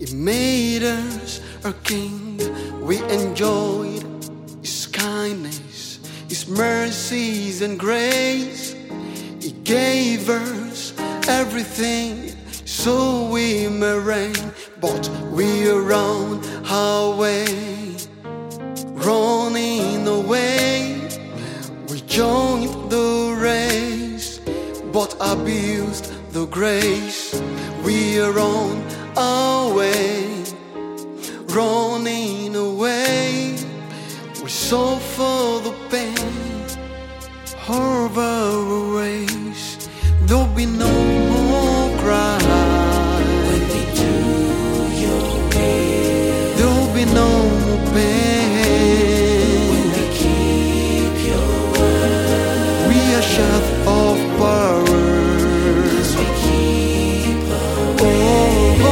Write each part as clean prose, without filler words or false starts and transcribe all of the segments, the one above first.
He made us our King. We enjoyed His kindness, His mercies and grace. He gave us everything so we may reign. But we are on our way, running away. We joined the race, but abused the grace. We are on our way, running away. We suffer the pain of our race. There'll be no more cry when we do your will. There'll be no more pain When we keep your word. We are shut of power. 'Cause we keep our Oh, oh,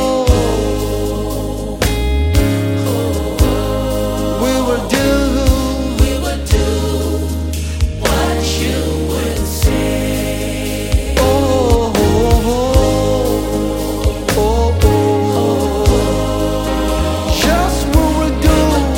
oh. We will do what you would say. oh, oh, oh, oh, oh. Just we will do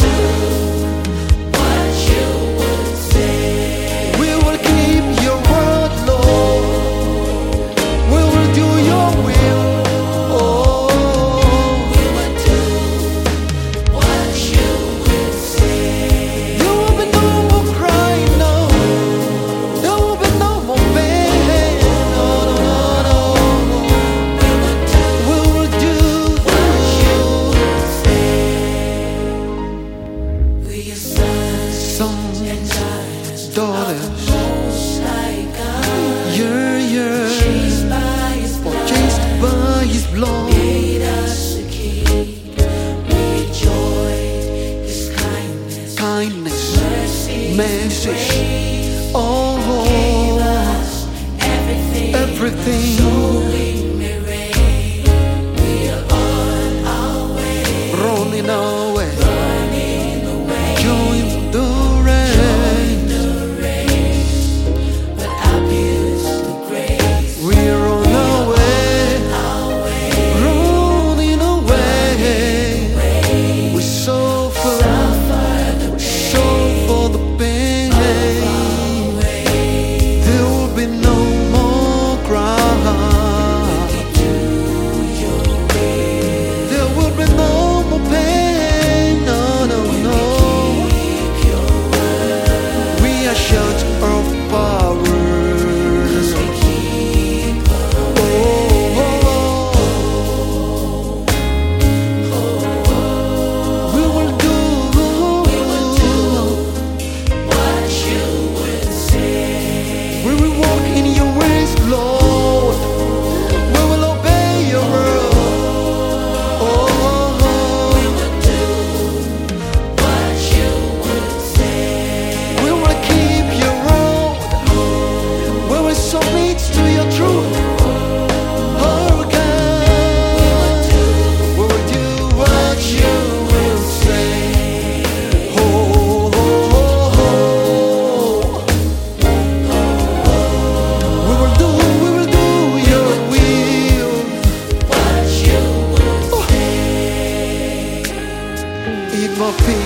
What you would say. We will keep your word, Lord. We will do your will. Oh, We would do what you would say. there will be no more crying, no. There will be no more pain. No, no, no, no. We would do We will do what you would say. We are sons and sons, daughters of daughters. the Most High God. Yeah, yeah. Chased by His blood, Chased by His blood. made us a king. We enjoyed His kindness, Kindness, mercy, mercy. grace. Oh, Gave us everything, everything. so we may reign. We are on our way, Running away. running away. Join the race. The race, but abuse the grace. We're on our way. Our way, Running away. We suffer the pain. There will be no more cry. There will be no more pain. No, no, no. We are short of power. Oh, oh, oh. We will do what you would say. We will walk in your ways, Lord. We will obey your word. Oh, We would do what you would say. we will keep your word. We will submit to your truth. Oh, God. We will do what you will say. Oh, oh, oh, oh. We will do your will. What you would say. Eat my peace.